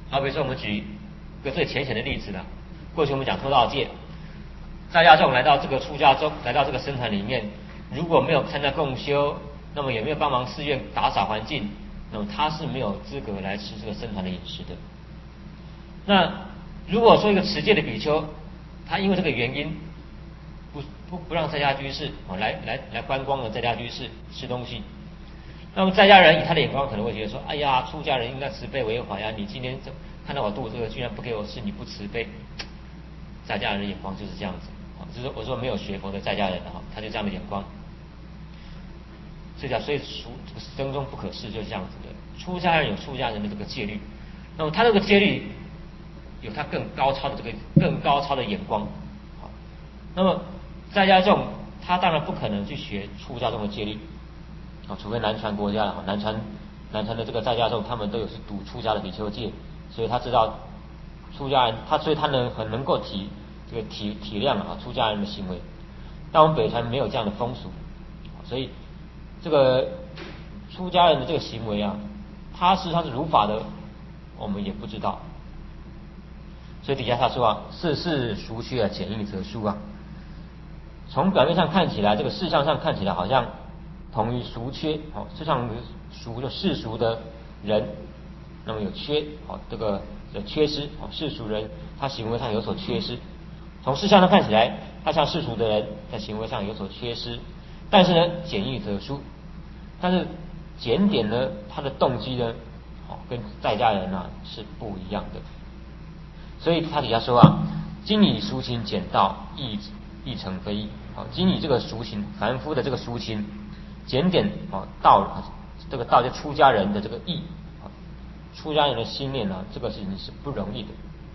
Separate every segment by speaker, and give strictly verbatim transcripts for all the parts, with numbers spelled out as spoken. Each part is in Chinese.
Speaker 1: 好比说我们举一个最浅显的例子啦，过去我们讲偷盗戒，在家众来到这个出家中，来到这个僧团里面，如果没有参加共修，那么也没有帮忙寺院打扫环境，那么他是没有资格来吃这个僧团的饮食的。那如果说一个持戒的比丘，他因为这个原因不不不让在家居士哦来来来观光的在家居士吃东西，那么在家人以他的眼光可能会觉得说，哎呀，出家人应该慈悲为怀呀，你今天看到我肚子饿，居然不给我吃，你不慈悲。在家人的眼光就是这样子，就是我说没有学佛的在家人哈，他就这样的眼光。这叫所以俗这个僧中不可视，就是这样子的。出家人有出家人的这个戒律，那么他这个戒律有他更高超的这个更高超的眼光。好，那么在家众他当然不可能去学出家众的戒律，啊，除非南传国家了，南传南传的这个在家众他们都有是读出家的比丘戒，所以他知道出家人，他所以他能很能够体这个体体谅啊出家人的行为。但我们北传没有这样的风俗，所以这个出家人的这个行为啊，他事实上是如法的，我们也不知道。所以底下他说啊，事事孰缺啊，简易则疏啊。从表面上看起来，这个事项上看起来好像同于孰缺，哦，事项孰就世俗的人，那么有缺，哦，这个有缺失，哦，世俗人他行为上有所缺失。从事项上看起来，他像世俗的人在行为上有所缺失，但是呢，简易则疏。但是检点呢，他的动机呢，哦，跟在家人啊是不一样的。所以他底下说啊，今以俗情简道，亦亦成非义。好，今以这个俗情，凡夫的这个俗情，检点啊道，这个道就出家人的这个义，出家人的心念呢，这个事情是不容易的。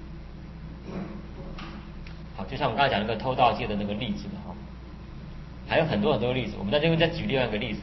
Speaker 1: 好，就像我们刚才讲那个偷盗戒的那个例子哈，还有很多很多例子，我们在这边再举另外一个例子。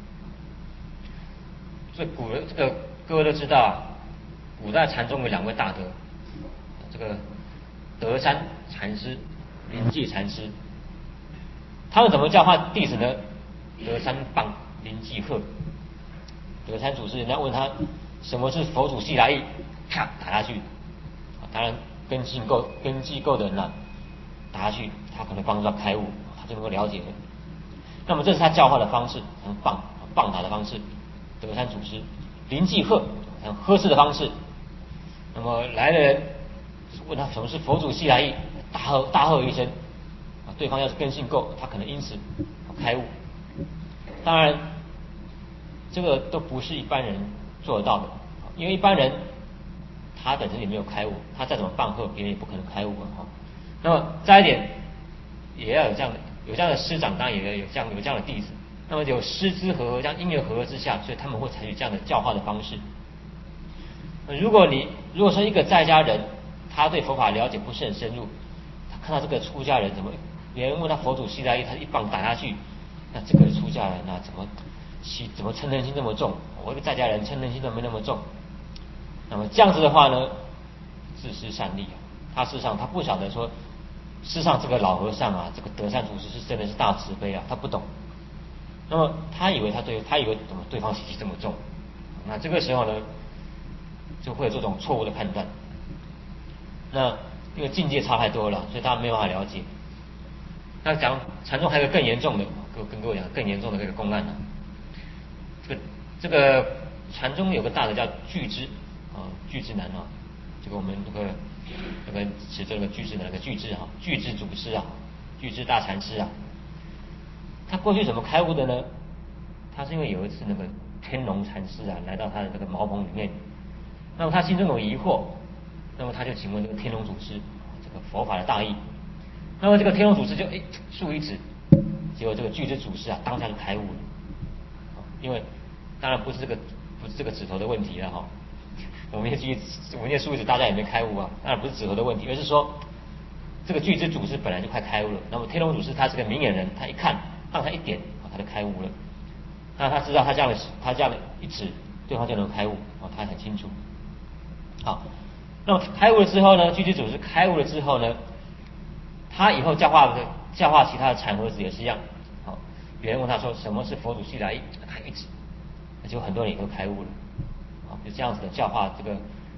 Speaker 1: 这古人这个各位都知道啊，古代禅宗有两位大德，这个德山禅师、临济禅师，他们怎么教化弟子呢？德山棒，临济喝。德山祖师人家问他什么是佛祖系来意，啪打下去。当然根性够根基够的人啊，打下去他可能帮助他开悟，他就能够了解了。那么这是他教化的方式，用棒棒打的方式。德山祖师临济喝，用呵斥的方式。那么来的人问他什么是佛祖系来意，大喝大喝一声，啊，对方要是根性够，他可能因此开悟。当然，这个都不是一般人做得到的，因为一般人他本身也没有开悟，他再怎么棒喝，别人也不可能开悟啊。那么再一点，也要有这样的有这样的师长，当然也有这样有这样的弟子。那么有师资和合，这样因缘和合之下，所以他们会采取这样的教化的方式。如果你如果说一个在家人，他对佛法了解不是很深入，他看到这个出家人怎么，别人问他佛祖系来意，他一棒打下去，那这个出家人啊，怎么起怎么嗔恨心这么重？我一个在家人嗔恨心都没那么重。那么这样子的话呢，自失善利，他事实上他不晓得说，事实上这个老和尚啊，这个德善祖师是真的是大慈悲啊，他不懂。那么他以为他对他以为怎么对方习气这么重，那这个时候呢，就会有这种错误的判断。那因为境界差太多了，所以他没有办法了解。那讲禅宗还有个更严重的，跟跟各位讲更严重的这个公案呢、啊。这个这个禅宗有个大的叫巨支啊，巨支南啊，这个我们这个这个指这个巨支的那个巨支啊，巨支祖师啊，巨支大禅师啊。他过去怎么开悟的呢？他是因为有一次那个天龙禅师啊来到他的这个茅棚里面，那么他心中有疑惑，那么他就请问这个天龙祖师这个佛法的大意，那么这个天龙祖师就哎竖一指，结果这个巨支祖师啊当下就开悟了，因为当然不是这个不是这个指头的问题了哈，我们念举我们念竖一指大家也没开悟啊，当然不是指头的问题，而是说这个巨支祖师本来就快开悟了，那么天龙祖师他是个明眼人，他一看让他一点，他就开悟了。那他知道他这样的他这样的一指，对方就能开悟，哦，他很清楚。好，那么开悟了之后呢，巨支祖师开悟了之后呢，他以后教化的教化其他的禅和子也是一样。好，别人问他说什么是佛祖系来意，他一指，结果很多人也都开悟了。好，就这样子的教化这个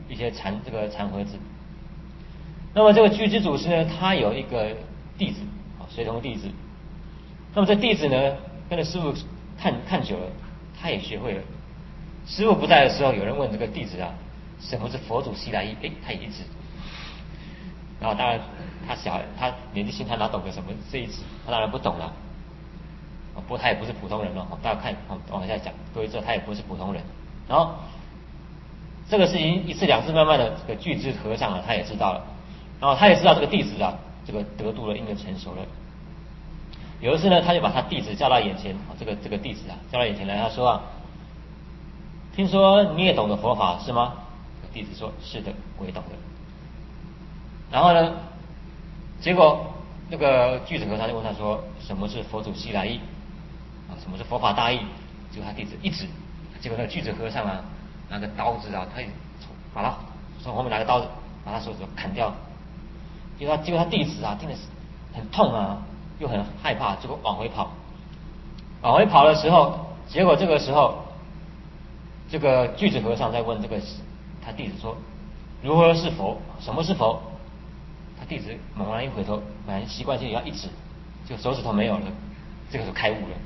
Speaker 1: 一些禅这个禅盒子。那么这个居之祖师呢，他有一个弟子啊，随同弟子。那么这弟子呢，跟着师傅看看久了，他也学会了。师傅不在的时候，有人问这个弟子啊，什么是佛祖西来意？哎，他也一指。然后当然他小，他年纪轻，他哪懂得什么这一指？他当然不懂了。不过他也不是普通人哦，大家看，往下讲，各位知道他也不是普通人。然后这个事情一次两次，慢慢的这个巨智和尚啊，他也知道了。然后他也知道这个弟子啊，这个得度了，因缘成熟了。有一次呢，他就把他弟子叫到眼前，这个这个弟子啊，叫到眼前来，他说啊，听说你也懂得佛法是吗？弟子说：是的，我也懂得。然后呢，结果那个巨子和尚就问他说：什么是佛祖西来意？啊，什么是佛法大意？结果他弟子一指，结果那个巨子和尚啊，拿个刀子啊，他把他从后面拿个刀子把他手指头砍掉。结果他结果他弟子啊，听得很痛啊，又很害怕，结果往回跑。往回跑的时候，结果这个时候，这个巨子和尚在问这个他弟子说：如何是佛？什么是佛？他弟子猛然一回头，本来习惯性要一指，就手指头没有了，这个时候开悟了。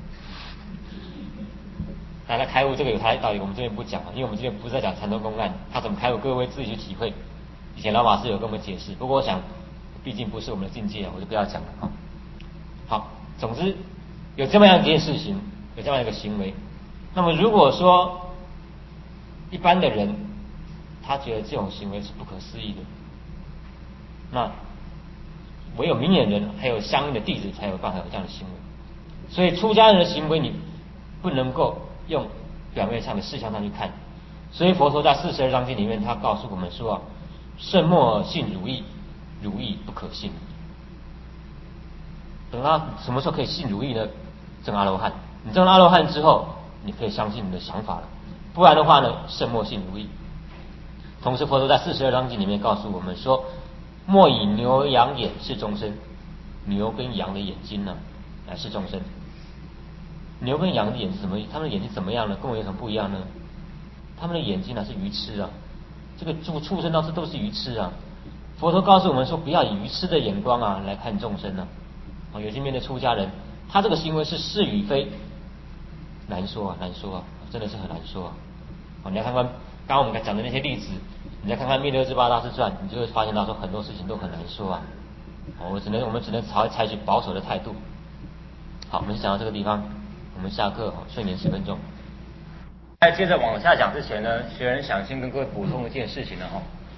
Speaker 1: 当然开悟这个有他的道理，我们这边不讲，因为我们这边不是在讲禅宗公案，他怎么开悟，各位自己去体会。以前老法师有跟我们解释，不过我想，毕竟不是我们的境界，我就不要讲了啊。好，总之有这么样一件事情，有这样一个行为。那么如果说一般的人，他觉得这种行为是不可思议的，那唯有明眼人还有相应的弟子才有办法有这样的行为。所以出家人的行为你不能够用表面上的事项上去看。所以佛陀在四十二章经里面，他告诉我们说啊，圣莫信汝意，汝意不可信。等他什么时候可以信汝意呢？证阿罗汉。你证阿罗汉之后，你可以相信你的想法了。不然的话呢，圣莫信汝意。同时，佛陀在四十二章经里面告诉我们说，莫以牛羊眼视众生。牛跟羊的眼睛呢，来视众生。牛跟羊的眼是什么？他们的眼睛怎么样呢？跟我有什么不一样呢？他们的眼睛呢是鱼痴啊，这个畜畜生到处都是鱼痴啊。佛陀告诉我们说，不要以鱼痴的眼光啊来看众生啊。啊，有些面对出家人，他这个行为是是与非，难说啊，难说啊，真的是很难说啊。啊，你要看看刚刚我们讲的那些例子，你再看看《密勒日巴大师传》，你就会发现到说很多事情都很难说啊。我们只能我们只能采采取保守的态度。好，我们就讲到这个地方，我们下课睡眠十分钟。在接着往下讲之前呢，学人想先跟各位补充一件事情呢哈，